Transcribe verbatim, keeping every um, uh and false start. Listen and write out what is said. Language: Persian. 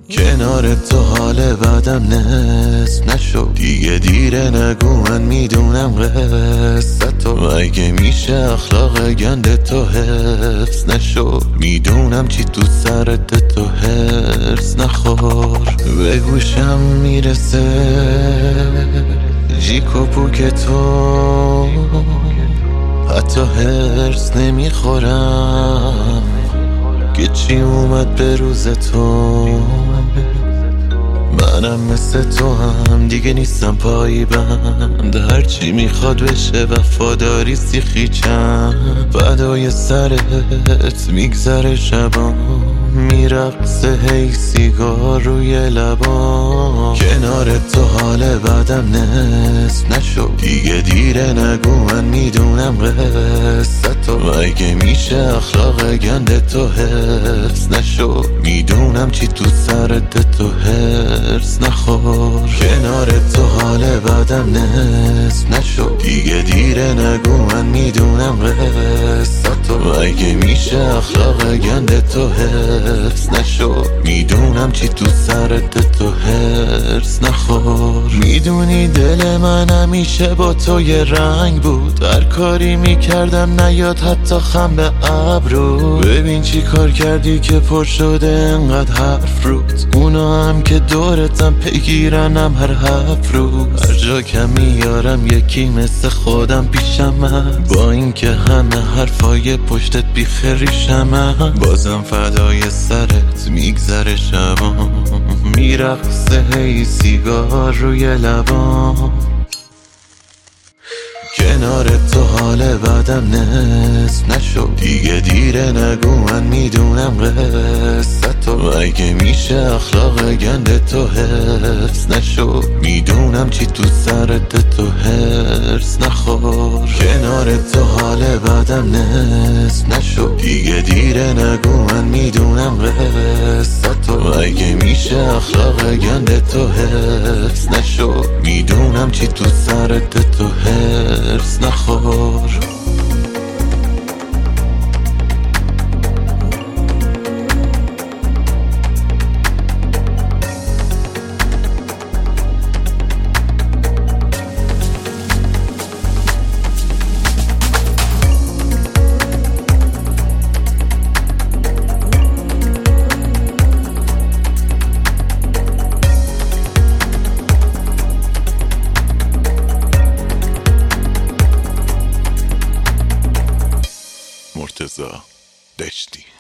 کنار تو حال بعدم نصف نشد، دیگه دیره نگو من میدونم قصه تو. اگه میشه اخلاق گنده تو حفظ نشد، میدونم چی تو سرت تو هرس نخور. به گوشم میرسه جیک و پوک تو، حتی هرس نمیخورم که چی اومد به روز تو. منم مثل تو هم دیگه نیستم پایی بند، هرچی میخواد بشه وفاداری سیخیچم. فدای سرت میگذره شبام، میرقصه هی سیگار روی لبام. کنار تو حال بعدم نصف نشد، دیگه دیره نگو من میدونم قصه تو. اگه میشه اخلاق گنده تو حفظ نشد، میدونم چی تو سرت تو هرس نخور. کنار تو حال بعدم نصف نشد، دیگه دیره نگو من میدونم قصه تو. اگه میشه اخلاق گنده تو حفظ نشد، میدونم چی تو سرت تو هرس نخور. میدونی دل من همیشه با تو یه رنگ بود، هر کاری میکردم نیاد حتی خم به ابرو. ببین چی کار کردی که پر شده انقدر حرف روت، اونا هم که دورتم پیگیرنم هر هفت روز. هر جا که میارم یکی مثل خودم پیشم هست، با اینکه همه حرفای پشتت بیخریشم. بازم فدای سرت میگذره شبام، میرقصه هی سیگار روی لبام. کنار تو حال بعدم نصف نشد، دیگه دیره نگو من میدونم قصه تو. اگه میشه اخلاق گنده تو حفظ نشد، میدونم چی تو سرت تو هرس نخور. کنار تو حال بعدم نصف نشد، دیگه دیره نگو من میدونم قصه تو. اگه میشه اخلاق گنده تو حفظ نشد، میدونم چی تو سرت تو هرس نخور. مرتضی دشتی.